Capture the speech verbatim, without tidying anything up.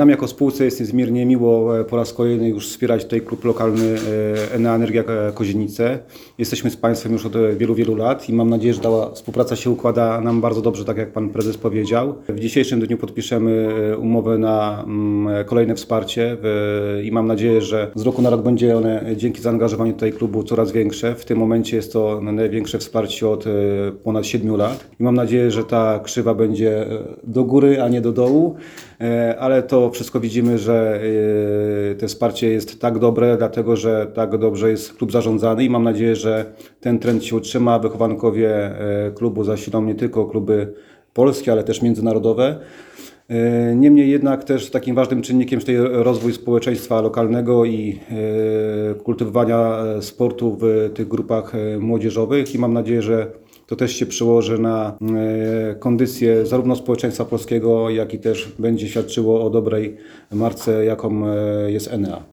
Nam jako spółce jest niezmiernie miło po raz kolejny już wspierać tutaj klub lokalny Enea Energia Kozienice. Jesteśmy z Państwem już od wielu, wielu lat i mam nadzieję, że ta współpraca się układa nam bardzo dobrze, tak jak Pan Prezes powiedział. W dzisiejszym dniu podpiszemy umowę na kolejne wsparcie i mam nadzieję, że z roku na rok będzie one dzięki zaangażowaniu tutaj klubu coraz większe. W tym momencie jest to największe wsparcie od ponad siedmiu lat i mam nadzieję, że ta krzywa będzie do góry, a nie do dołu, ale to wszystko widzimy, że to wsparcie jest tak dobre, dlatego że tak dobrze jest klub zarządzany i mam nadzieję, że ten trend się utrzyma. Wychowankowie klubu zasilą nie tylko kluby polskie, ale też międzynarodowe. Niemniej jednak też takim ważnym czynnikiem jest tutaj rozwój społeczeństwa lokalnego i kultywowania sportu w tych grupach młodzieżowych i mam nadzieję, że to też się przełoży na kondycję zarówno społeczeństwa polskiego, jak i też będzie świadczyło o dobrej marce, jaką jest Enea.